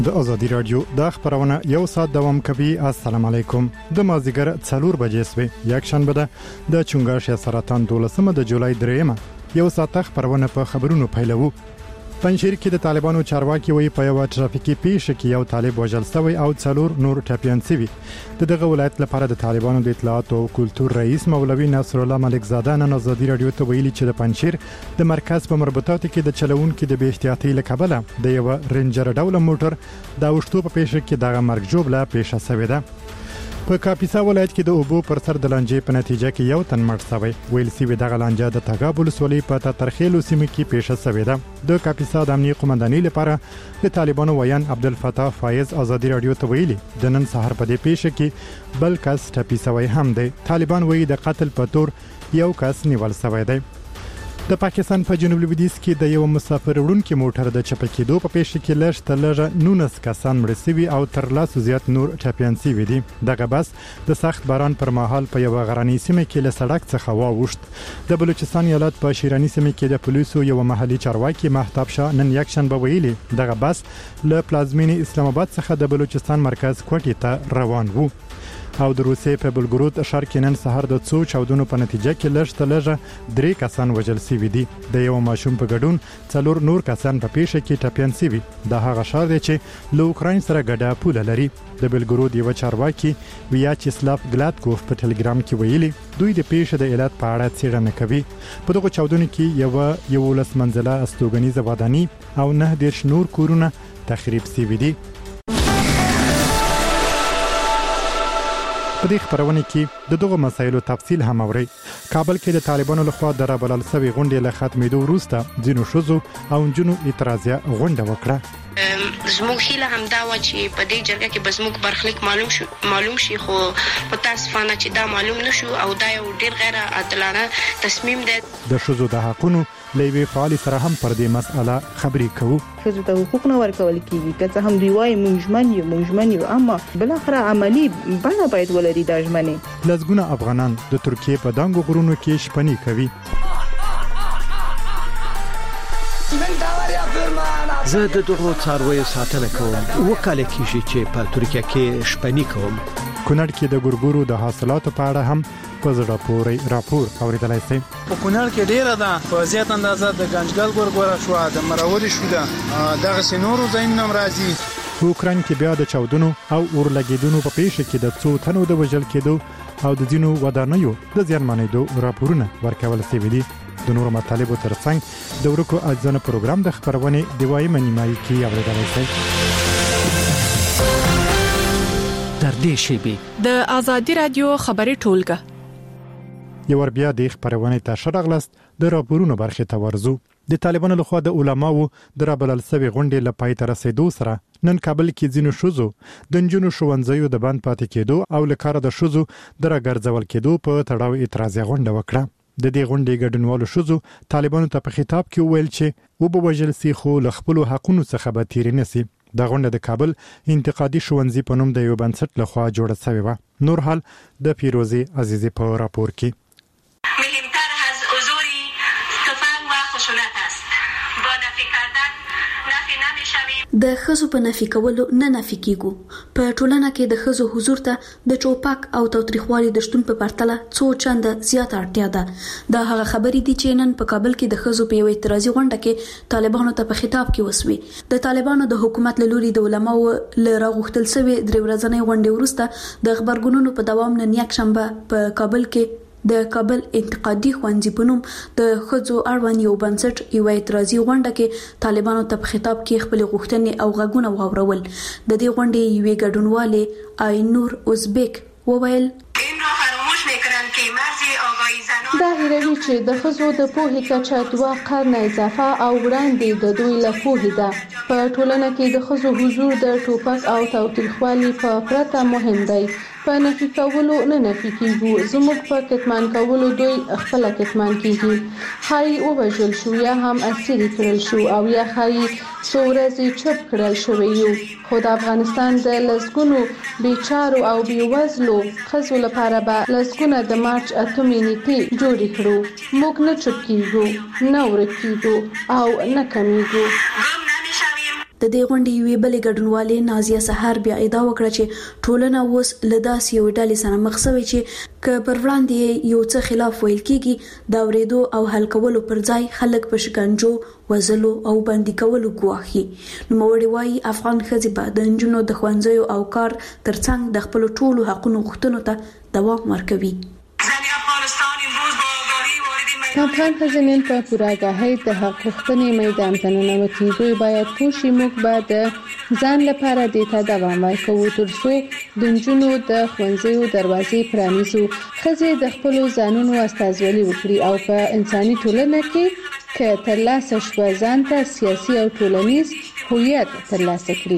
د ازادي رادیو د خبرونه یو ساعت دوام کوي. السلام علیکم. د مازیګر 4 بجې سوي یک شنبه ده د چونګاش سرطان 12 د جولای 3 یو ساعت خبرونه په خبرونو پیلوو. پنځیر کې د طالبانو چارواکي وی په یو ترافیکي پیښه کې یو طالب وژل شوی او 4 نور ټاپیان شوی. دغه ولایت لپاره د طالبانو د اطلاعات او کلتور رئیس مولوی نصر الله ملک زاده نن ازادي رادیو ته ویلي چې د پنځیر د مرکز په مربوطاتو کې د چلوونکو د بې احتیاطۍ لکبله د یو رینجر ډول موټر د اوښتو په پیښه کې دغه مرګ جوړه پیښه شوې ده. په کاپیسا ولایت کې د اوبو پر سر د لانجې په نتیجه کې یو تن مړ شوی. ویل سوي دغه لانجه د تګابل سولې په ترخیلو سیمه کې پیښه شوې ده. د کاپیسا د امنیت قومندانۍ لپاره د طالبانو ویان عبدالفتاح فایز ازادي رادیو ته ویلي د نن سحر په دې پیښه کې بل کس ټپي شوی هم دی. طالبان وایي د قتل په تور یو کس نیول شوی دی. د پاکستان په جنوب لویدیځ کې د یو مسافر وړونکي موټر د چپکېدو په پیښه کې لږ 19 کسان مړ شوي او تر لاسو زیات نور ټپیان شوي دي. دغه بس د سخت باران پر مهال په یو غرنۍ سیمه کې له سړک څخه واوښت. د بلوچستان ایالت په شیرانی سیمه کې د پولیسو یو محلي چارواکي مهتاب شاه نن یک شنبه ویلي دغه بس له پلازمینې اسلام آباد څخه د بلوچستان مرکز کوټې ته روان وو. او د روسیې په بلګرود ښار کې نن سحر د څو چاودنو په نتیجه کې لږ 3 کسان وژل شوي دي. د یو ماشوم په ګډون 4 نور کسان په پیښه کې ټپیان شوي. د هغه ښار دی چې له اوکراین سره ګډه پوله لري. د بلګرود یو چارواکي ویاچسلاف ګلاتکوف په ټلګرام کې ویلي دوی د پیښې د علت په اړه څېړنه کوي. په دغه چاودنو کې یو لس منزله استوګنیزه وداني او 9 نور کورونه تخریب شوي دي. په دې خبرونه کې د دغه مسایلو تفصیل هم اوري. کابل کې د طالبانو لخوا د رابلل سوي غونډې له ختمېدو وروسته ځینو ښځو او نجونو اعتراضیه غونډه وکړه. زموږ هیله همدا و چې په دې جرګه کې به زموږ برخلیک معلوم شي، خو په تاسفانه چې دا معلوم نشو او دا یو ډیر غیر عادلانه تصمیم دی. د ښځو د حقونو لوی فعال سره هم پر دې مسأله خبرې کوو. ښځو ته حقوق نه ورکول کیږي که څه هم دوی وايي موږ ژمن یو اما بل اخر عملی بڼه باید ولري. دا ژمنې لزګونه افغانان د ترکیې په دنګو غرونو کې شپنی کوي. زه د دغو څارویو ساتنه کوم. وکاله کیږي چې په ترکیه کې شپنی کوم. کونړ کې د ګورګورو د حاصلاتو په اړه هم په زړه پورې راپور اوریدلای شئ. په کونړ کې ډیره ده په زیات اندازه د ګنجګل ګورګوره شو، د مروري شو، دغه سينورو ځینم راځي. په اوکراین کې بیا د چاودنو او اورلګیدونو په پیښه کې د 2 تنو د وژل کېدو او د ځینو ودانیو د زیانمنېدو راپورونه ورکول شوي دي. د نورو مطالبو ترڅنګ د ورکو اځنه پروګرام د خبرونه دی وايي منیمای کې اوریدلای شئ. در دې شیبي د ازادي رادیو خبري ټولګه یو ور بیا د خبرونه ته شرغلست د راپورونو برخه ته ورزو. د طالبانو لخوا د علماو د رابلل سوي غونډې لپاره تر رسیدو سره نن کابل کې ځینو شوزو د نجونو ښوونځیو د بند پاتې کېدو او لکاره د شوزو د راګرځول کېدو په تړاو اعتراضي غونډه وکړه. د دې غونډې ګډونوالو شوزو طالبانو ته په خطاب کې ویل چې وبوجل سي خو ل خپل حقونو څخه به تیر نه سي. د غونډه د کابل انتقادي ښوونځي په نوم د یو بنسټ لخوا جوړه شوې و. نور حال د فیروزي عزیزی په راپور کې. د ښځو په نفي کولو نه نفي کیږو. په ټولنه کې د ښځو حضور ته د چوپک او تاوتریخوالي د شتون په پرتله څو چنده زیات اړتیا ده. دا هغه خبرې دي چې نن په کابل کې د ښځو په یو اعتراضي غونډه کې طالبانو ته په خطاب کې وسوي. د طالبانو د حکومت له لوري د علماو له راغوښتل شوی 3 ورځنۍ غونډې وروسته د خبرګونونو په دوام نن یک شنبه په کابل کې د کابل انتقادي ښوونځي په نوم د ښځو اړوند یو بنسټ یو اعتراضي غونډه کې طالبانو ته په خطاب کې خپل غوښتنې او غږونه واورول. د دې غونډې یوې ګډونوالې آینور ازبک وویل دا هیروي چې د ښځو د پوهې کچه 2 قرنه اضافه او وړاندې د دوی له پوهې ده. په ټولنه کې د ښځو حضور د ټوپک او تاوتریخوالي په پرته مهم دی. په نفي کولو نه نفي کیږو. زموږ په کتمان کولو دوی خپل کتمان کیږي. خای ووژل شو یا هم اسیر کړل شو او یا خای څو ورځې چپ کړل شوی یو. خو د افغانستان د لسګونو بیچارو او بیوزلو ښځو لپاره به لسګونه د مارچ 8 نیټې جوړې کړو. موږ نه چپ کیږو، نه ورک کیږو او نه کمیږو. د دې غونډې یوې بلې ګډونوالې نازیه سحر بیا ادعا وکړه چې ټولنه اوس له داسې یو ډلې سره مخ شوې چې که پر وړاندې یو څه خلاف ویل کیږي دا اورېدو او حل کولو پر ځای خلک په شکنجو وزلو او باندې کولو ګواهي. نوموړي وايي افغان ښځې به د نجونو د ښوونځیو او کار ترڅنګ د خپل ټولو حقونو غوښتنو ته دوام ورکوي. افغان ښځې په پوره آګاهۍ د حق غوښتنې میدان ته ننوتي. دوی باید پوه شي موږ به د ځان لپاره دې ته دوام ورکوو ترڅو د نجونو د ښوونځیو دروازې پرانیزو. ښځې د خپلو ځانونو استازولي وکړي او په انساني ټولنه کې که ترلاسه شوه ځان ته سیاسي او ټولنیز هویت ترلاسه کړي.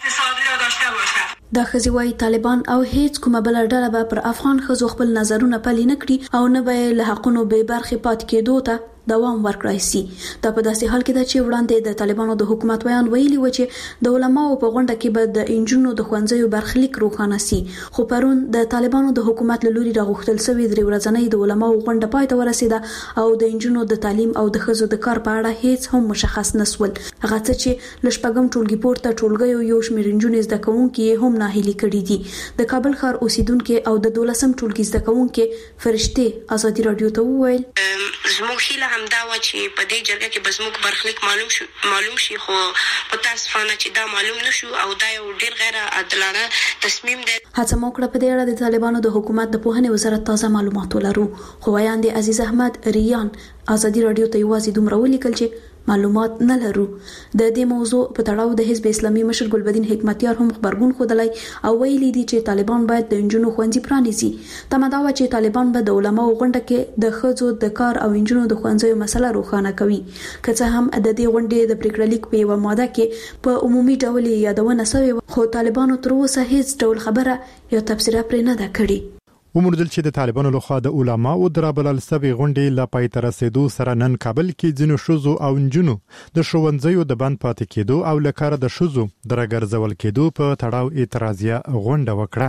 دا ښځې وايي طالبان او هیڅ کومه بل ډله به پر افغان ښځو خپل نظرونه پلي نه کړي او نه به له حقونو بې برخې پاتې کېدو ته دوام ورکړای شي. دا په داسې حال کې ده چې وړاندې د طالبانو د حکومت ویان ویلي و چې د علماو په غونډه کې به د انجونو د ښوونځیو برخلیک روښانه شي. خو پرون د طالبانو د حکومت له لوري راغوښتل شوی درې ورځنۍ د علماو غونډه پای ته ورسیده او د انجونو د تعلیم او د ښځو د کار په اړه هیڅ هم مشخص نسول. هغه څه چې لشپږم ټولګي پورته ټولګیو یو شمېر انجونې زده کوونکي هم ناهیلي کړي دي. د کابل ښار اوسیدونکو او د 12م ټولګي زده کوونکي فرشته ازادي رادیو ته وویل زموږ هیله همدا و چې په دې جرګه کې به زموږ برخلیک معلوم شي خو په تاسفانه چې دا معلوم نشو او دا یو ډیر غیر عادلانه تصمیم دی. هڅه موکړه په دې اړه د طالبانو د حکومت د پوهنې وزارت تازه معلومات ولرو. خو ویاند عزیز احمد ریان ازادي رادیو ته یوازې دومره ولیکل چې معلومات نه لرو. د دې موضوع په تړاو د حزب اسلامي مشر ګلبدین حکمتیار هم خبرګون خوده او ویلي دي چې طالبان باید د انجونو ښوونځي پرانیزي. تمه دا و چې طالبان به د علماو غونډه کې د ښځو د کار او انجونو د ښوونځیو مسله روښانه کوي. که څه هم د دې غونډې د پریکړه لیک په یوه ماده کې په عمومي ډول یادونه شوې خو طالبانو تر اوسه هیڅ ډول خبره یا تبصره پرې نه ده کړې. وموندل چې د طالبانو لخوا د علماو درابلل سوي غونډې لا پای تر رسیدو سره نن کابل کې ځینو شوزو او انجونو د ښوونځیو د بند پاتې کېدو او لکاره د شوزو درګرځول کېدو په تړاو اعتراضیه غونډه وکړه.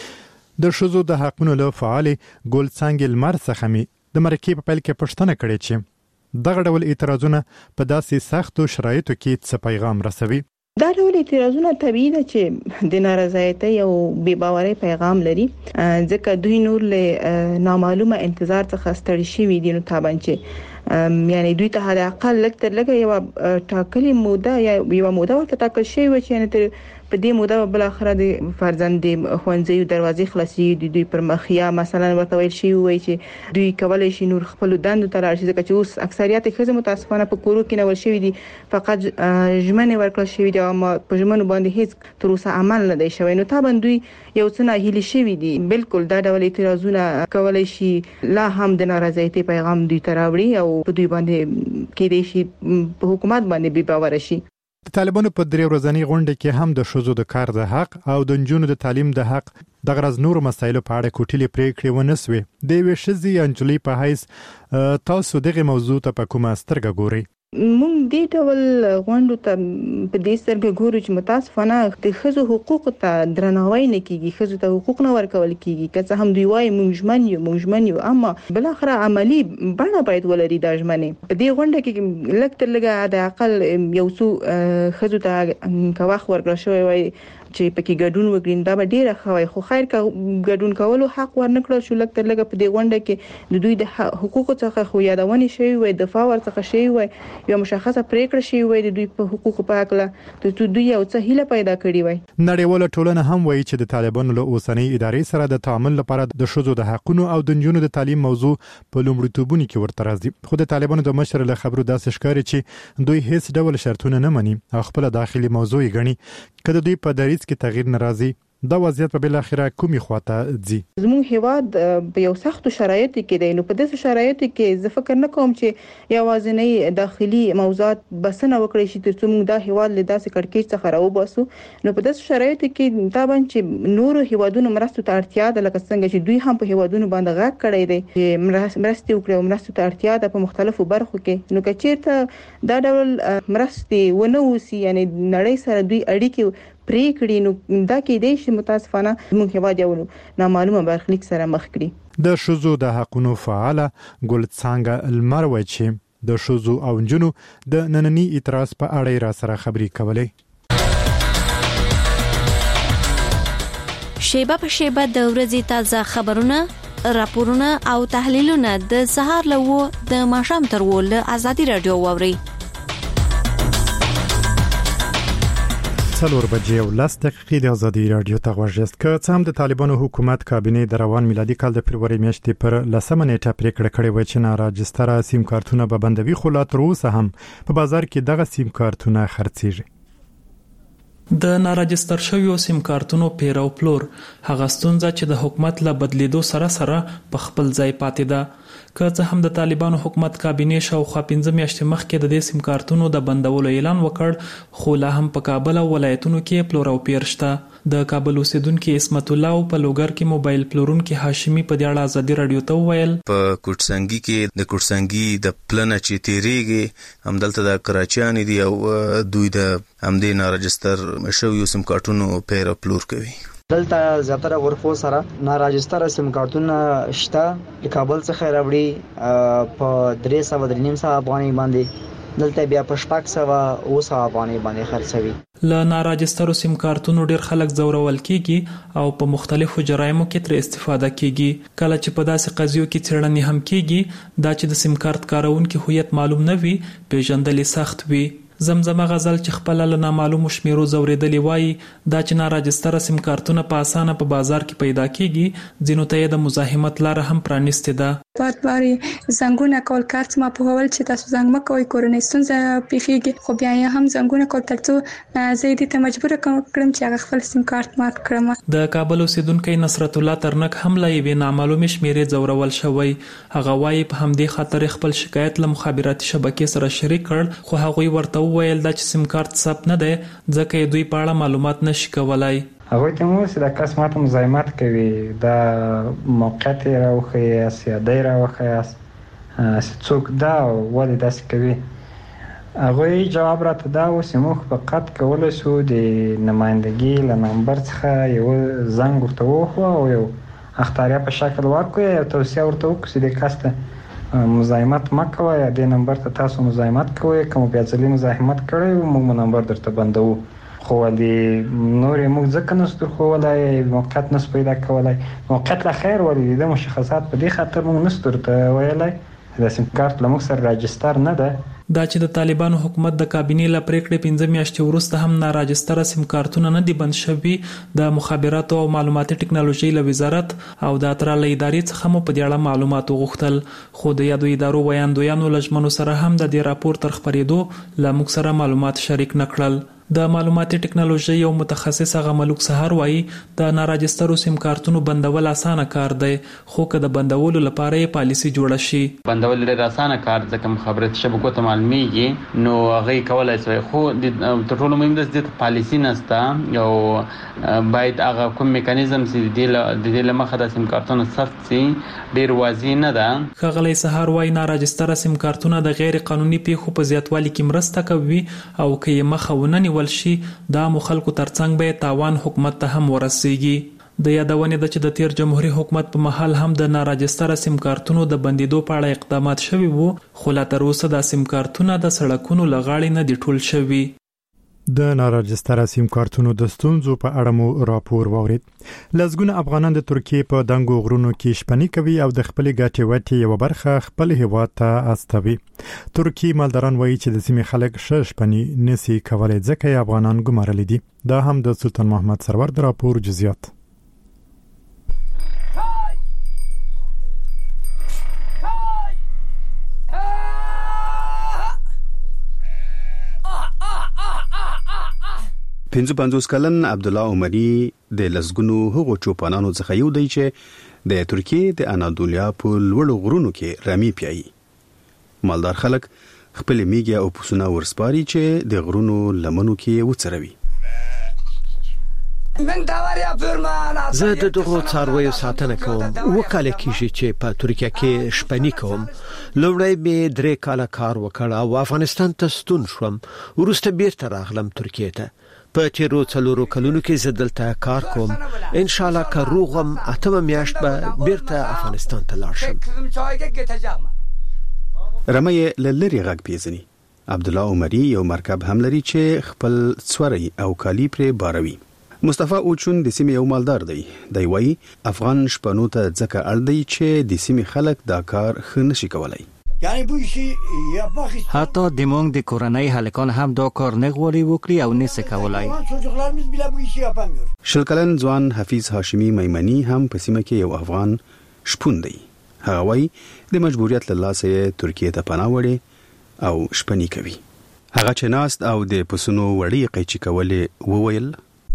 د شوزو د حقونو له فعال ګل څنګه لمر څخه می د مرکې په پیل کې پښتنه کړې چې دغه ډول اعتراضونه په داسې سختو شرایطو کې څه پیغام رسوي. دا ډول اعتراضونه طبيعي ده چې د نارضایتۍ او بې باورۍ پیغام لري ځکه دوی نور له نامعلومه انتظار څخه ستړي شوي دي. نو تابان چې یعنی دوی ته حد اقل لکه یو ټاکلې موده یا یو موده ورته ټاکل شوی و چې نه په دې موده بل اخره د فرزند خوانځي دروازې خلاصي دي دوی پر مخ یا مثلا ورته ویل شي وای چې دوی کولای شي نور خپل دند ته راشي ځکه چې اوس اکثریت خزم متاسفانه په کورو کې نول شوی دي فقط ژمنه ورکړل شوی دي او په ژمنو باندې هیڅ تر اوسه عمل نه دی شوی. نو تابن دوی یو څه نه هیلي شوی دي. بالکل دا ډول اعتراضونه کولای شي لا هم د نارضایتۍ پیغام دوی تراوړي او په دوی باندې کې دي شي په حکومت باندې بې باور شي. د طالبانو په درې ورځنۍ غونډه کې هم د شوزو د کار د حق او د نجونو د تعلیم د حق د غرض نور مسایلو په اړه کوټلې پریکړې ونسوي. د وی شزي انجلي په حیث تاسو دغه موضوع ته په کومه سترګه ګورئ؟ مونږ دې ډول غونډو ته په دې سترګه ګورو چې متاسفانه د ښځو حقوق ته درناوی نه کیږي. ښځو ته حقوق نه ورکول کیږي. که څه هم دوی وايي مونږ ژمن یو اما بل اخره عملی بڼه باید ولري د ژمنې. په دې غونډه کې لږ تر لږه د اقل یو څو ښځو ته وخت ورکړل شوی وای چې پکې ګډون وکړي. دا به ډیره خوي خو خیر کا ګډون کولو حق ورنکړل شو. لکه تر لږه په دې غونډه کې د دوی د حقوقو څخه خو یادونه شوی وي دفاع ورڅخه شوی وي یو مشخصه پریکړه شوی وي د دوی په حقوقو په اړه ته دوی یو څه هیله پیدا کړی وي. نړیواله ټولنه هم وایي چې د طالبانو له اوسنۍ ادارې سره د تعامل لپاره د شوزو د حقونو او د نجونو د تعلیم موضوع په لومړیتوبونو کې ورته راځي. خو د طالبانو د مشر له خبرو داسې ښکاري چې دوی هیڅ ډول شرطونه نه مني او خپل داخلي موضوع یې ګڼي. کله دوی په دریځ کې تغییر ناراضي دا وضعیت په بل اخره کومي خواته ځي؟ زموږ هیواد په یو سختو شرایطو کې دی. نو په داسې شرایطو کې زه فکر نه کوم چې یوازینی داخلي موضوعات بسنه وکړي چې ترڅو موږ دا هیواد له داسې کړکېچ څخه راوباسو. نو په داسې شرایطو کې تابن چې نورو هیوادونو مرستو ته اړتیا ده لکه څنګه چې دوی هم په هیوادونو باندې غږ کړی دی چې مرستې وکړي او مرستو ته اړتیا ده په مختلفو برخو کې. نو که چیرته دا ډول مرستې ونه وسی یعنی نړۍ سره دوی اړیکې پریکړې نو دا کې د شي متاسفانه موږ هیواد یو نامعلومه برخلیک سره مخ کړي. د شوزو د حقونو فعاله ګل څنګه المروي چې د شوزو او نجونو د نننی اعتراض په اړه را سره خبرې کولې. شیبه په شیبه د ورځې تازه خبرونه، راپورونه او تحلیلونه د سهار له 9 د ماښام تر 10 له آزادي رادیو واوري. 4 بجې او 10 دقیقې د آزادي رادیو ته غوږیاست. که څه هم د طالبانو حکومت کابینه د روان میلادي کال د فبرवरी میاشتې پر 10 نیټه پریکړه کړې و چې ناراجستره سیم کارتونه به بندوي، خو لا تر اوسه هم په بازار کې دغه سیم کارتونه خرڅېږي. د ناراجستر شویو سیم کارتونو پیر او پلور هغه ستونزه چې د حکومت له بدلیدو سره په خپل ځای پاتې ده. که څه هم د طالبانو حکومت کابینه شاوخوا 15 میاشتې مخکې د دې سیم کارتونو د بندولو اعلان وکړ، خو لا هم په کابل او ولایتونو کې پلور او پیر شته. د کابل اوسیدونکو اسمت الله او په لوګر کې موبایل پلورونکو هاشمي په دې اړه آزادي رادیو ته وویل: په کوټسنګي کې د کوټسنګي د پلن چې تیریږي همدلته د کراچیان دي او دوی د همدې ناراجستر شویو سیم کارتونو پیر او پلور کوي. دلته زیاتره ورکو سره ناراجستره سیم کارتونه شته. د کابل څخه راوړي په 300 افغانۍ باندې، دلته بیا په 600 افغانۍ باندې خرڅوي. له ناراجسترو سیم کارتونو ډیر خلک زورول کیږي او په مختلفو جرایمو کې تر استفاده کیږي. کله چې په داسې قضیو کې څېړنې هم کیږي، دا چې د سیم کارت کارونکو هویت معلوم نه وي، پیژندل سخت وي. زمزمه غزل چې خپل له نامعلومو شمیرو زوریدلی وای، دا چې ناراجستره سیم کارتونه په اسانه په بازار کې پیدا کیږي، ځینو ته د مزاحمت لار هم پرانیستې ده. باري زنګونه کول کارت ما په هول چې تاسو زنګ مکوئ کورنۍ ستونزه پیښیږي، خو بیا هم زنګونه کول ترڅو زه دې ته مجبور کړم چې هغه خپل سیم کارت مات کړم. د کابل اوسیدونکو نصرت الله ترنک هم لا یې نامعلومه شمیرې زورول شوی. هغه وایي په همدې خاطر خپل شکایت له مخابراتي شبکې سره شریک کړ، خو هغه ورته ویل دا چې سیم کارت ثبت نه دی ځکه دوی په اړه معلومات نشي کولای. هغه ته مو چې د کس ماته مزاحمت کوي، دا موقعیت راوخی سیادی راوخی څوک دا ولې داسې کوي. هغه جواب راته دا و چې موږ فقط کولای شو د نمائندګي له نمبر څخه یو زنګ ورته وخو او یو اختیاریا په شکل ورکړو او توصیه ورته وکړو چې د کس ته مزاحمت مکوه یا د نمبر ته تاسو مزاحمت کوئ، کوم بیا ځلې مزاحمت کړی موږ نمبر درته بندو. خو ولې نور موږ ځکه نستو خو ولای موقعیت نس پیدا کولای، موقعیت لا خیر ولې د مشخصات په دې خاطر موږ نستو ته ویلای د سیم کارت لموږ سره راجستر نه ده. دا چې د طالبانو حکومت د کابینې له پریکړې 15 میاشتې وروسته هم ناراجستره سیم کارتونه نه دي بند شوي، د مخابراتو او معلوماتي ټکنالوژي له وزارت او د اترا له ادارې څخه مو په دې اړه معلومات وغوښتل، خو د یادو ادارو ویاندویانو لجمنو سره هم د دې راپور تر خبرېدو له موږ سره معلومات شریک نه کړل. د معلوماتي ټکنالوژي یو متخصص هغه ملک سهار وایي د ناراجسترو سیم کارتونو بندول اسانه کار دی، خو که د بندولو لپاره یې پالیسي جوړه شي. بندول ډېر اسانه کار ځکه مخابراتي شبکو ته معلومیږي نو هغه کولای شي، خو تر ټولو مهم د دې پالیسي نشته او باید هغه کوم میکانیزم چې د دې لمخه د سیم کارتونو ثبت شي ډېر واضح نه ده. ښاغلی سهار وایي ناراجستره سیم کارتونه د غیر قانوني پیښو په زیاتوالي کې مرسته کوي او که یې مخه ونه نیول شي دا مو خلکو ترڅنګ به تاوان حکومت ته هم ورسیږي. د یادونې د چې د تیر جمهوریت حکومت په محل هم د ناراجستره سیم کارتونو د بندیدو په اړه اقدامات شوي وو، خو لا تر اوسه د سیم کارتونه د سړکونو لغاړې نه دي ټول شوي. د ناراجستره سیم کارتونو د ستونزو په اړه مو راپور واورید. لزګونه افغانان د ترکیې په دنګو غرونو کې شپنی کوي او د خپل ګټې وټې یو برخه خپل هیواد ته استوي. ترکیې مالداران وایي چې د سیمې خلک شپنی نسی کولای ځکه افغانان ګمارل دي. دا هم د سلطان محمد سرور د راپور جزئیات. پنځه 50 کلن عبد الله عمری د لزګونو هغو چوپانانو څخه یو دی چې د ترکیې د انادولیا په لوړو غرونو کې رمي پیایي. مالدار خلک خپل میږي او پسونه ورسپاري چې د غرونو لمنو کې وڅروي. زه د دغو څارویو ساتنه کوم. وکاله کیږي چې په ترکیه کې شپنی کوم. لومړی مې 3 کاله کار وکړ او افغانستان ته ستون شوم. وروسته بیرته راغلم ترکیه ته. په تیرو 4 کلونو کې زه دلته کار کوم. ان شاء الله که روغم 8 میاشت به بیرته افغانستان ته لاړ شم. رمې لری غږ پیژني. عبد الله عمری یو مرکب هم لري چې خپل څوري او کالی پرې باروي. مصطفی اوچون د سیمې یو مالدار دی. دی وايي افغان شپنو ته ځکه اړ دی چې د سیمې خلک دا کار ښه نشي کولای. حتی د مونږ د کورنۍ هلکان هم دا کار نه غواړي وکړي او نشي کولای. شل کلن ځوان حفیظ هاشمی میمنی هم په سیمه کې یو افغان شپون دی. هغه وايي د مجبوریت له لاسه ترکیه ته پناه وړي او شپنی کوي. هغه چې ناست او د پسونو وړي قیچي کولې وویل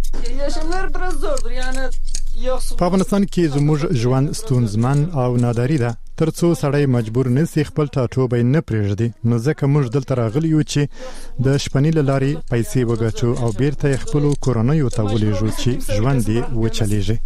په افغانستان کې زموږ ژوند ستونزمن او ناداری ده. ترڅو سړی مجبور نسی خپل ټاټوبی نه پرېږدي، نو ځکه موږ دلته راغلی یو چې د شپنی له لارې پیسې وګټو او بیرته خپل کورنیو ته ولېږو چې ژوند یې وچلیږي.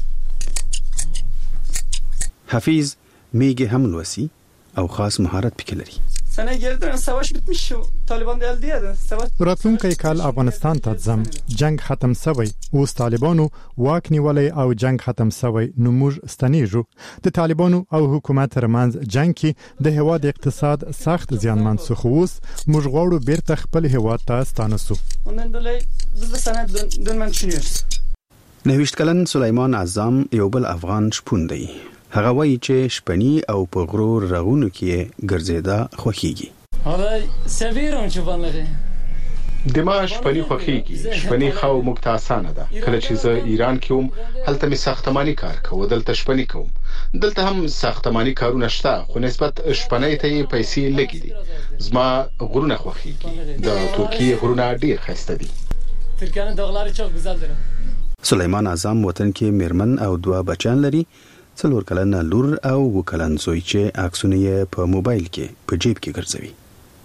حفیظ میگه هم لوسی او خاص مهارت پکې لري. سنه گردن سواش bitmiş şu طالبان د الدیه سواش راتلونکی کال افغانستان ته ځم، جنگ ختم شوی، اوس طالبانو واک نیولای او جنگ ختم شوی، نو موږ ستنیږو. د طالبانو او حکومت ترمنځ جنگ کې د هواد اقتصاد سخت زیانمن شو، خو اوس موږ غواړو بیرته خپل هواد ته ستانه شو. ondan dolayı biz de sana dönmek düşünüyoruz. 90 کلن سلیمان اعظم یو بل افغان شپون دی. هغه وایي چې شپنی او په غرور رغونو کې ګرځېدا خوښيږي. هغه سویرم چوبانلغه دما شپنی خوښيږي. شپنی خو موږ ته اسانه ده. کله چې زه ایران کې وم هلته می ساختماني کار کوم، دلته شپنی کوم. دلته هم ساختماني کارونه شته، خو نسبت شپنی ته پیسې لګي دي. زما غرونه خوښيږي. د ترکیه غرونه ډیر ښایسته دي. ترکیه دغلاري چوک ګزال دي. سلیمان اعظم وطن کې میرمن او 2 بچان لري. 4 کلن لور او 2 کلن زوی چې عکسونه یې په موبایل کې په جیب کې ګرځوي.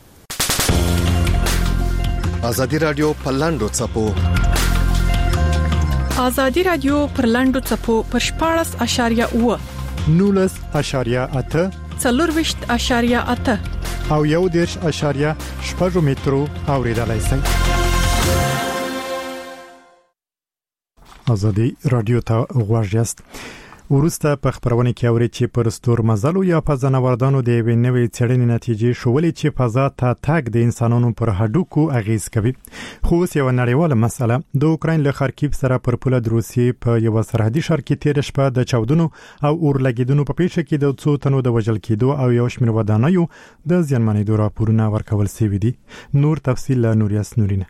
ازادي رادیو پرلاندو چپو ازادي رادیو پرلاندو چپو پر 14.8 19.8 40.8 او 1.8 مترو اوریدلای شئ. ازادي رادیو ته غوږ یاست. ورسته په خبرونه کې اوري چې پر ستور مزلو یا په ځناوردانو د یوې نوې څېړنې نتیجې شولې چې فضا ته تګ د انسانانو پر هډوکو اغیز کوي. خو اوس یو نړیواله مسله د اوکراین له خارکیف سره پر پوله د روسیې په یو سرحدي ښار کې تیر شپه د چاودنو او اورلګیدنو په پیښه کې د 2 تنو د وژل کېدو او یو شمېر ودانیو د زیانمنېدو راپورونه ورکول شوي دي. نور تفصیل له نوریاس نورینه.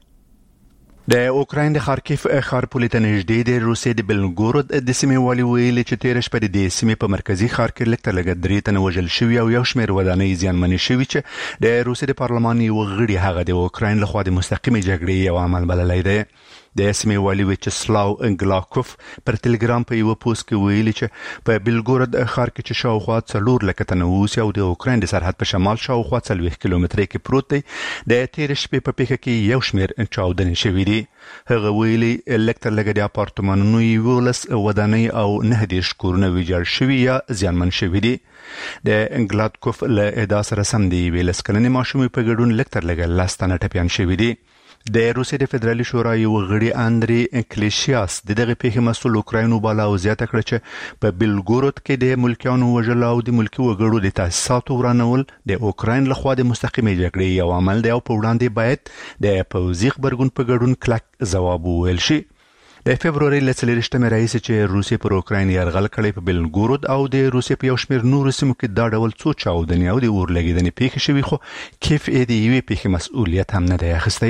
د اوکراین د خارکیف ښار پولې ته نږدې د روسیې د بلګورود د سیمې والي ویلي چې تیر شپه د سیمې په مرکزی ښار کې لږ 3 تنه وژل شوي او یو شمېر ودانۍ زیانمنې شوي چې د روسیې د پارلمان یو غړي هغه د اوکراین لخوا د مستقیمې جګړې یو عمل بللی دی. د سیمې والي ویچسلاو انګلاکوف پر ټلګرام په یو پوسټ کې ویلي چې په بلګورود ښار کې چې شاوخوا 4 لک تنه اوسي او د اوکراین د سرحد په شمال شاوخوا 40 کیلومتره کې پروت دی. د تیر شپې په پیښه کې یو شمېر چاودنې شوي دي. هغه ویلي لکه د اپارتمانونو 11 ودانۍ او 9 کورونه ویجاړ شوي یا زیانمن شوي دي. د انګلاکوف له ادعا سره سم دی ویلس کلنې ماشومې په ګډون لکه 10 تنه ټپیان شوي دي. د روسیې د فدرالي شورا یو غړي اندري کلیشیاس دغه پیښې مسول اوکراین وباله او زیاته کړه چې په بلګورود کې د ملکیانو وژل او د ملکی وګړو د تاسیساتو ورانول د اوکراین لخوا د مستقیمې جګړې یو عمل دی او په وړاندې باید د پوځي خبرګون په ګډون کلک ځواب وویل شي. د فبرवरी ل 24 رئیس چې روسیې پر اوکراین یرغل کړی په بلګورود او د روسیې په یو شمېر نورو سیمو کې دا ډول څو چاودنې او د اورلګیدنې پیښې شوي خو کیف یې د یوې پیښې مسؤلیت هم نه دی اخیستی.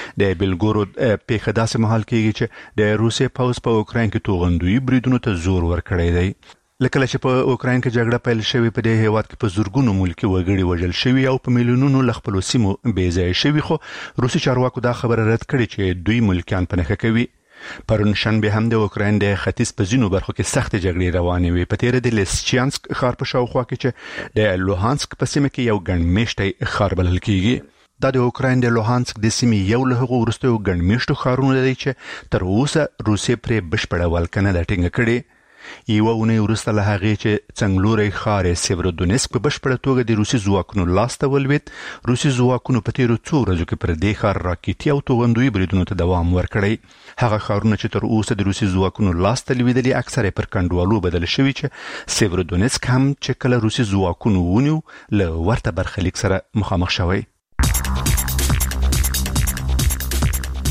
د بلګورود پیښه داسې مهال کېږي چې د روسیې پوځ په اوکراین کې توغندویي بریدونو ته زور ورکړی دی. لکه چې په اوکراین کې جګړه پیل شوې په دې هیواد کې په زورګونو ملکی وګړي وژل شوي او په میلیونونو ل خپل سیمو بې ځای شوي خو روسي چارواکو دا خبره رد کړې چې دوی ملکیان په نښه کوي. پرون شنبه هم د اوکراین د ختیځ په ځینو برخو کې سخت جګړې روانې وې. په تیر د لیسچانسک ښار په شاوخوا کې چې د لوهانسک په سیمه کې یو ګڼمېشتی ښار بلل کېږي. دا د اوکراین د لوهانسک د سیمې یو له هغو وروستیو ګڼمېشتو ښارونو دی چې تر اوسه روسیې پرې بشپړه ولکه نه ده ټینګه کړې. یوه اونۍ وروسته له هغې چې څنګلوری ښار سیورودونیسک په بشپړه توګه د روسي ځواکونو لاسته ولوېد، روسي ځواکونو په تیرو څو ورځو کې پر دې ښار راکېټي او توغندویي بریدونو ته دوام ورکړی. هغه ښارونه چې تر اوسه د روسي ځواکونو لاسته لوېدلي اکثره پر کنډوالو بدل شوي چې سیورودونیسک هم چې کله روسي ځواکونو ونیو له ورته برخلیک سره مخامخ شوی.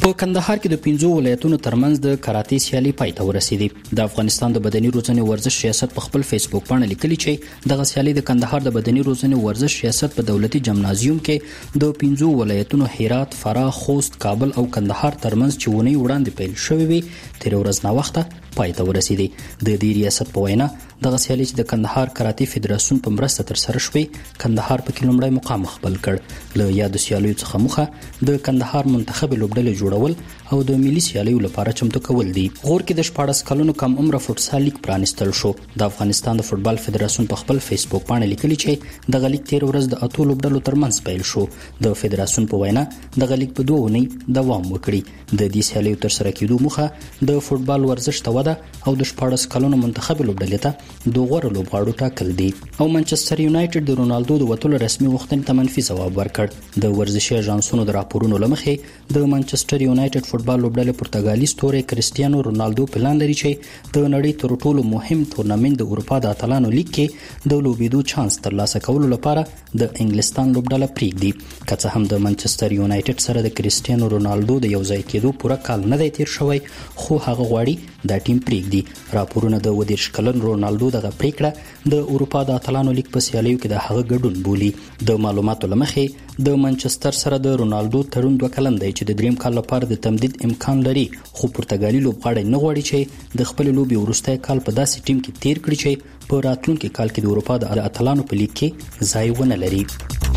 په کندهار کې د 15 ولایتونو ترمنځ د کراټې سیالي پای ته ورسېدې. د افغانستان د بدني روزنې ورزش ریاست په خپل فیسبوک باندې لیکلي چې دغه سیالي د کندهار د بدني روزنې ورزش ریاست په دولتي جمنازیوم کې د 15 ولایتونو هرات، فراه، خوست، کابل او کندهار ترمنځ چې ونی وړاندې پیل شوې وي تیر ورځ نه وخته پای ته ورسېدې. د دې ریاست په وینا دغه سیالي چې د کندهار کراټې فدراسیون په مرسته تر سره شوې، کندهار پکې لومړی مقام خپل کړ. له یاد سیالیو څخه موخه د کندهار منتخب لوبډلې جوړول او د ملي سیالیو لپاره چمتو کول دي. غور کې د 14 کلونو کم عمر فوټسال لیګ پرانستل شو. د افغانستان د فوټبال فدراسیون په خپل فیسبوک باندې لیکلي چې دغه لیګ تیر ورځ د اتو لوبډلو ترمنځ پیل شو. د فدراسیون په وینا دغه لیګ په 2 اونۍ دوام وکړي. د دې سیالیو تر سره کېدو موخه د فوټبال ورزش ته وده او د 14 کلونو منتخب لوبډلې ته د غوړ لوبغاړو ټاکل دي. او منچستر یونایټډ د رونالدو د وټولو رسمي غوښتنې ته منفي ځواب ورکړ. د ورزشي اژانسونو د راپورونو لمخې د منچستر یونایټډ فوټبال لوبډلې پرتګالي ستوري کریسټیانو رونالدو پلان لري چې د نړۍ تر ټولو مهم تورنمنت د اروپا د اتلانو لیګ کې د لوبېدو چانس ترلاسه کولو لپاره د انګلستان لوبډله پریږدي. که څه هم د منچستر یونایټډ سره د کریسټیانو رونالدو د یوځای کېدو پوره کال نه دی تیر شوی، خو هغه غواړي دا ټیم پریږدي. راپورونه د 20 کلن رونالدو دغه پریکړه د اروپا د اتلانو لیګ په سیالیو کې د هغه ګډون بولي. د معلوماتو لمخې د منچستر سره د رونالدو تړون 2 کلن دی چې د دریم کال لپاره د تمدید امکان لري، خو پرتګالي لوبغاړی نه غواړي چې د خپل لوبي وروستي کال په داسې ټیم کې تیر کړي چې په راتلونکي کال کې د اروپا د اتلانو په لیګ کې ځای ونه لري.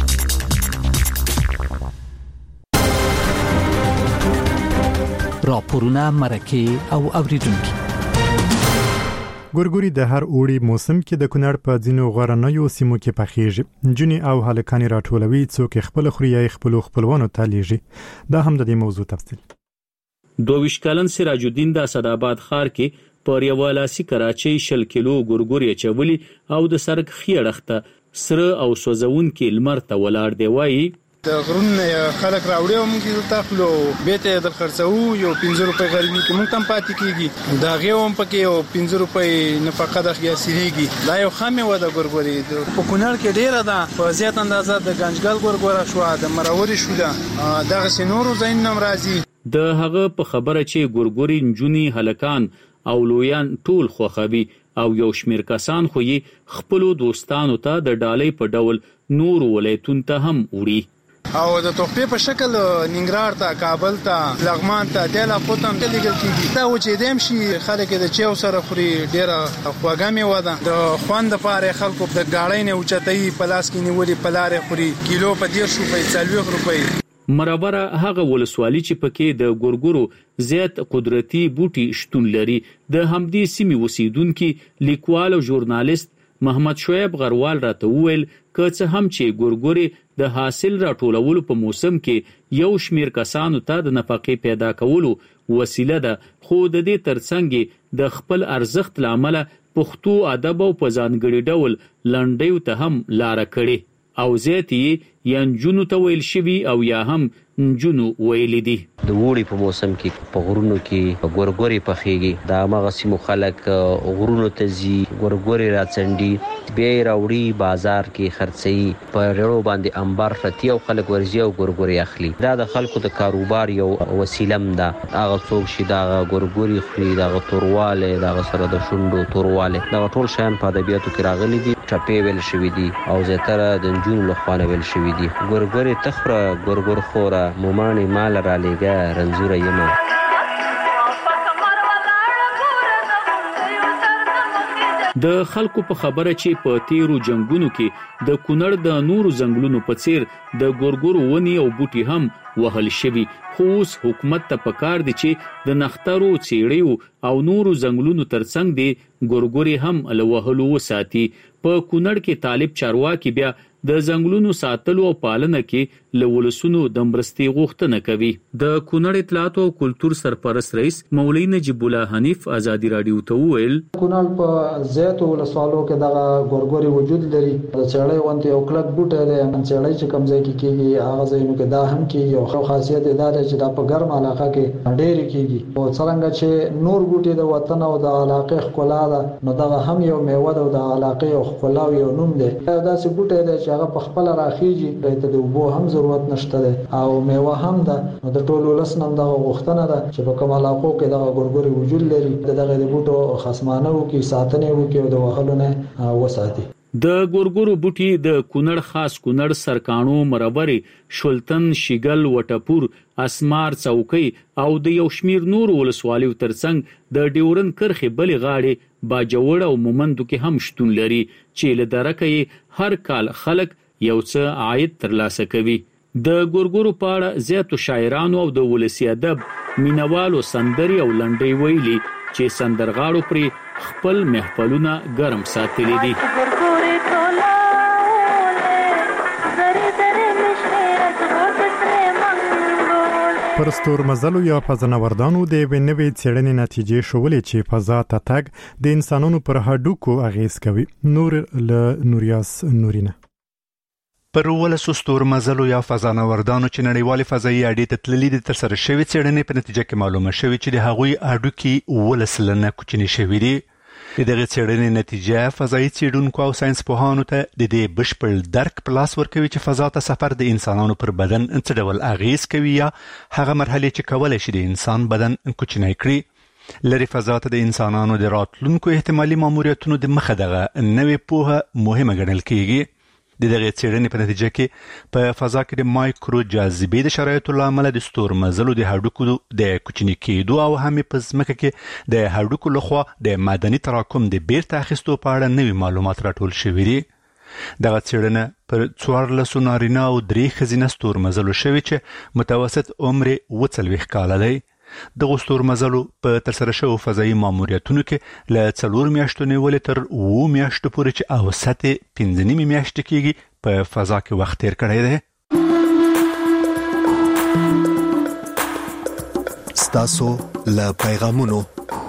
راپورونه، مرکه او اوریدونکو. ګورګوري د هر اوړي موسم کې د کونړ په ځینو غرنیو سیمو کې پخېږي. جونی او هلکان راټولوي، څوک خپل خوري یا خپلوانو ته لیږي. دا هم د دې موضوع تفصیل. 22 کلن سراج الدین د اسداباد ښار کې پر یو لاسي کراچۍ 10 کیلو ګورګوري چولي او د سرک خېړخته سره او سوزون کې لمر ته ولاړ دی. وایي د غرونه خلک راوړي او موږ تخلو بیت د خرڅو یو 15 روپۍ غریبي کې موږ تم پاتې کیږي. دا غووم پکې یو 15 روپۍ نفقه د خیاسيږي. دا یو خامه و د ګورګوري په کونړ کې ډیره ده. په زیات اندازه د گنجګل ګورګورا شو، د مروري شو، دغه سينورو زین نم راځي. د هغه په خبره چې ګورګوري نجونی هلکان او لویان ټول خوخوي او یو شمیر کسان خو یې خپل دوستانو ته د ډالۍ په ډول نور ولایتون ته هم وړي او د تحفې په شکل ننګرهار ته، کابل ته، لغمان ته، دلا پوتم ته لګل کیږي. دا و چې دیم شي خلک د چیو سره خوري ډیره خواږه میوه ده. د خوند لپاره خلکو د گاړۍ نه اوچتای پلاس کې نیولې پلاره خوري کیلو په 10 روپۍ 40 روپۍ. مرابره هغه ولسوالي چې پکې د ګورګورو زیات قدرتي بوټي شتون لري. د همدې سیمې اوسیدونکو لیکوال او ژورنالیست محمد شعیب غروال راته وویل که څه هم چې ګورګوري د حاصل راټولولو په موسم کې یو شمیر کسانو ته د نفقې پیدا کولو وسیله ده، خو د دې ترڅنګ د خپل ارزښت لامل پښتو ادب او په ځانګړي ډول لنډیو ته هم لار کړي او زیاتی یا نجونو ته ویل شوی او یا هم نجونو ویل دي. د وړي په موسم کې په غرونو کې ګورګوري پخېږي. دا مغه سیمو خلک غرونو ته ځي، ګورګوري راڅنډي، بیا راوړي بازار کې خرڅي، په رړو باندې انبار فتي او خلک ورځي او ګورګوري اخلي. دا د خلکو د کاروبار یو وسیله ده. هغه څوک چې دا ګورګوري خوري، دا تورواله، دا سره د شوندو تورواله، دا ټول شیان په ادبیاتو کې راغلي دي. چپې ویل شوی دي او زیاتره د نجونو لخوا ویل شوی دي. ګورګوري تخره ګورګور خوره مومانه مال را لګا رنزوره یمه. د خلکو په خبره چې په تیرو جنگونو کې د کونړ د نورو ځنګلونو په څیر د ګورګورو ونی او بوټي هم وهل شوی، خو اوس حکومت ته پکار دي چې د نخترو، چیړیو او نورو ځنګلونو ترڅنګ د ګورګوري هم له وهلو وساتي. په کونړ کې طالب چارواکي بیا د ځنګلونو ساتلو او پالنه کې له ولسونو د مرستې غوښتنه کوي. د کونړ اطلاعات او کلتور سرپرست رئیس مولوی نجیب الله حنیف ازادي رادیو ته وویل کونړ په زیاتو ولسوالو کې د ګورګوري وجود لري. د چړې وانت یو کلک بوټی دی، چړې چې کمزې کېږي هغه ځایونو کې دا هم کېږي. او خاصیت دا دی چې دا په ګرم علاقه کې ډېر کېږي. او څنګه چې نور بوټي د وطن او د علاقې ښکلا ده، نو دا هم یو میوه ده او د علاقې او ښکلا یو نوم دی. دا څه بوټی دی چې هغه په خپل راخیږي، ته د وبو هم ضرورت نشته ده او میوه هم ده. د ټولو لسنم د غوښتنه ده چې په کوم علاقو کې د ګورګوري وجود لري دغه د بوټو خصمانه وکي ساتنه وکي او د وهلو نه وساتي. د ګورګورو بوټي د کونړ خاص کونړ سرکانو مربري شولتن شیګل وټپور اسمار چوکي او د یو شمیر نور ولسوالیو ترڅنګ د ډیورن کرخي بلې غاړي باجوړ او مومندو کې هم شتون لري چې له درکې هر کال خلک یو څه عاید ترلاسه کوي. د ګورګورو پاړه زیاتو شاعرانو او د ولسی ادب مینوالو سندري او لنډي ویلي چې سندرغاړو پر خپل محفلونه ګرم ساتلي دي. پر ستور مزلو یا فضانوردانو د نوې څېړنې نتیجې شولې چې فضا ته تګ د انسانانو پر هډوکو اغیز کوي. نور له نوریاس نورینه پر ولسو ستور مزلو یا فضانوردانو چې نړیوالې فضایي اډې ته تللي دي ترسره شوې څېړنې په نتیجه کې معلومه شوې چې د هغوی هډوکي 10% کوچني شوي دي. دغه څېړنې نتیجه فضایي څېړونکو او ساينس پوهانو ته د دې بشپړ درک په لاس ورکوي چې فضا ته سفر د انسانانو پر بدن څه ډول اغیز کوي یا هغه مرحله چې کولای شي د انسان بدن کوچنی کړي. لری فضا ته د انسانانو د راتلونکو احتمالي ماموریتونو د مخه دغه نوې پوهه مهمه ګڼل کیږي. دغه څېړنې په نتیجه کې په فضا کې د مایکرو جاذبې د شرایطو لامل د ستور مزلو د هډوکو د کوچني کېدو او هم په ځمکه کې د هډوکو لخوا د معدني تراکم د بیرته اخیستو په اړه نوي معلومات راټول شوي دي. دغه څېړنه پر 14 نارینه او 3 ښځینه ستور مزلو شوي چې متوسط عمر 40 کاله دی. دغه ستور مزلو په ترسره شوو فضایي ماموریتونو کې له 4 میاشتو نیولې تر 7 میاشتو پورې چې اوسط 15 میاشتې کېږي په فضا کې وخت تیر کړی دی. ستاسو له پیغامونو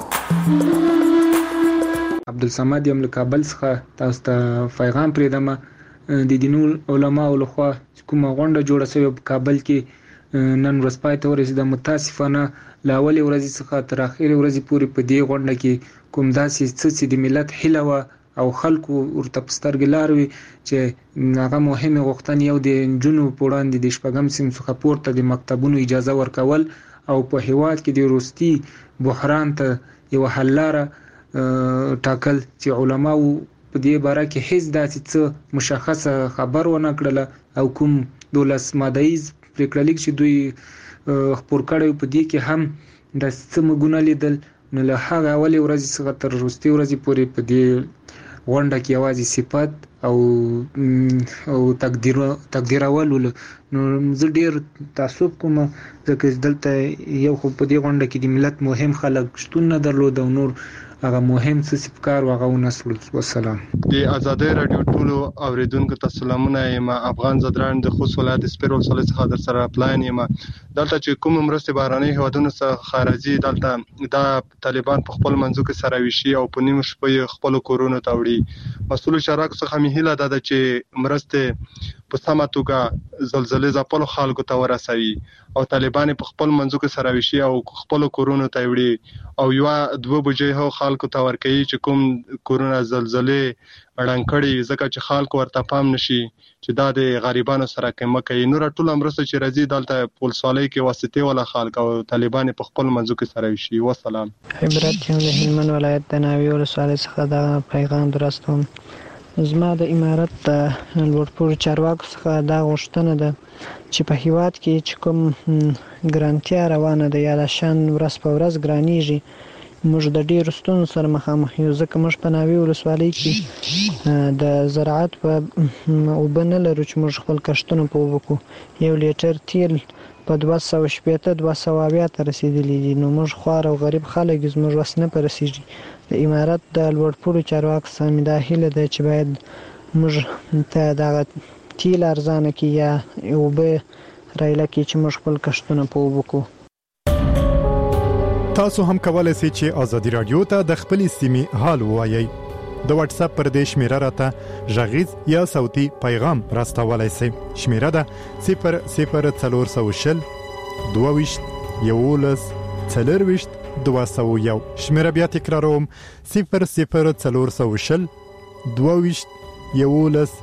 عبدالصمد یم له کابل څخه تاسو ته پیغام پرېږدم. د دینو علماو لخوا کومه غونډه جوړه شوې په کابل کې نن ورځ پای ته ورسېده. متاسفانه له اولې ورځې څخه تر اخرې ورځې پورې په دې غونډه کې کوم داسې څه چې د ملت هیله وه او خلکو ورته په سترګې لار وي چې هغه مهمې غوښتنې یو د نجونو په وړاندې د شپږم صنف څخه پورته د مکتبونو اجازه ورکول او په هیواد کې د وروستي بحران ته یوه حل لاره ټاکل چې علماو په دې باره کې هیڅ داسې څه مشخصه خبر ونه کړله او کوم 12 مادهیز پریکړه لیک چې دوی خپور کړی په دې کې هم د څه مګونه لیدل. نو له هغه اولې ورځې څخه تر وروستۍ ورځې پورې په دې غونډه کې یوازې صفت او تقدیرول ول. نو زه ډیر تعصب کوم ځکه دلته یو خو په دې غونډه کې د ملت مهم خلک شتون نه درلود او نور هغه مهم څه سپکار واغه ونسل. والسلام. د آزادۍ رادیو ټولو اوریدونکو ته سلامونه. یم افغان زدران د خوست ولایت سپیرول ولسوالۍ څخه در سره پلاین یم. دلته چې کوم مرستې بهرنۍ هیوادونو څخه خارجي دلته دا طالبان په خپل منځو کې سره ویشي او په نیمه شپه خپل کورونو ته وړي. مسؤل شراک څخه مې هیله ده چې مرستې په سمه توګه زلزلې ځپلو خلکو ته ورسوي او طالبان په خپل منځو کې سره ویشي او خپل کورونو ته وړي او یو 2 بجې هو خلکو ته ورکوي چې کوم کورونه زلزلې اړنګ کړي ځکه چې خلکو ورته پام نشي چې دا د غریبانو سره کومه کوي. نور ټول مرسته چې راځي دلته پولسوالۍ کې واسطه ولا خلک او طالبان په خپل منځو کې سره وشي. والسلام. عبرت یم له هلمند ولایت د ناوی ولسوالۍ څخه دا پیغام درستوم. زما د امارت د لوړپوړو چارواکو څخه دا غوښتنه ده چې په هیواد کې چې کوم ګرانتیا روانه ده یا د شان ورځ په ورځ ګرانیږي موږ د ډیرو ستونزو سره مخامخ یو ځکه موږ په ناوی ولسوالۍ کې د زراعت په اوبه نه لرو چې موږ خپل کښتونه په اوبه کړو. 1 لیټر تیل په 280 ته رسیدلی دي. نو موږ خوار او غریب خلک زموږ وس نه پرسیږي. د امارت د لوړپوړو چارواکو څخه مې دا هیله ده چې باید موږ ته دغه تیل ارزانه کړي یا اوبه رایله کړي چې موږ خپل کښتونه په اوبه کړو. تاسو هم کولای شئ چې آزادي رادیو ته د خپلې سیمې حال ووایئ. د واتس اپ پر دې شمیره راته غږیز یا صوتي پیغام راستولای شئ. شمیره ده 00420 22 11 40 201. شمیره بیا تکراروم 00420 22 11